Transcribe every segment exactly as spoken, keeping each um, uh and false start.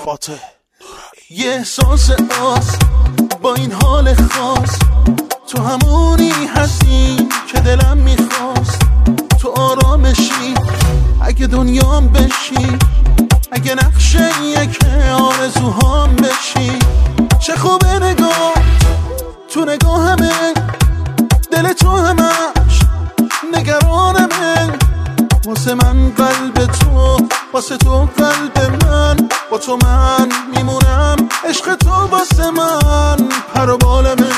فاتح. یه احساس آس با این حال خاص، تو همونی هستی که دلم میخواست. تو آرامشی اگه دنیام بشی، اگه نقشه یک آرزوهام بشی. چه خوبه نگاه تو نگاهمه، دل تو همش نگرانمه. واسه من قلب تو، واسه تو قلب من، با تو من میمونم. عشق تو واسه من پر و بالمه.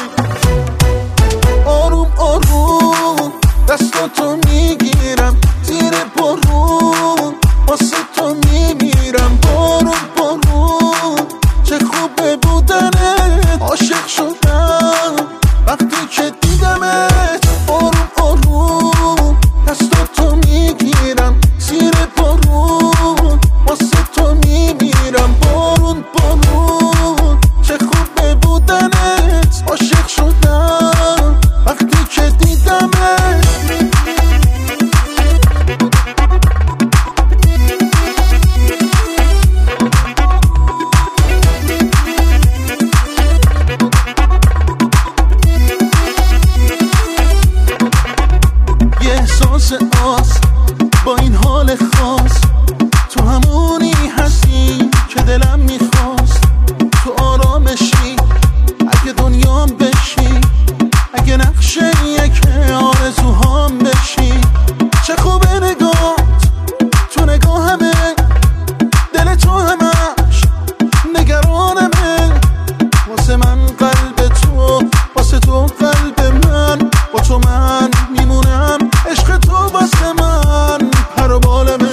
آروم آروم دستاتو میگیرم، زیر بارون واسه تو میمیرم. بارون بارون چه خوبه بودنت، عاشق شدم وقتی که دیدمت. آروم آروم دستاتو میگیرم، زیر بارون واسه تو میمیرم. بارون بارون چه خوبه بودنت، عاشق شدم وقتی که دیدمت. یه احساس آس با این حال خاص، تو همونی هستی که دلم میخواست. تو آرامشی اگه دنیام بشی، اگه نقشه یک آرزوهام بشی. چه خوبه نگات تو نگاهمه، دل تو همش نگرانمه. واسه من قلب تو، واسه تو قلب من، با تو من میمونم. عشق تو واسه من پر و بالمه.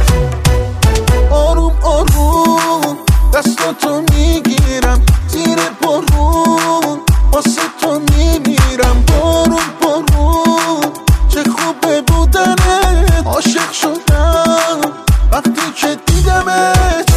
آروم آروم دستاتو میگیرم، زیر بارون واسه تو میمیرم. بارون بارون چه خوبه بودنت، عاشق شدم وقتی که دیدمت.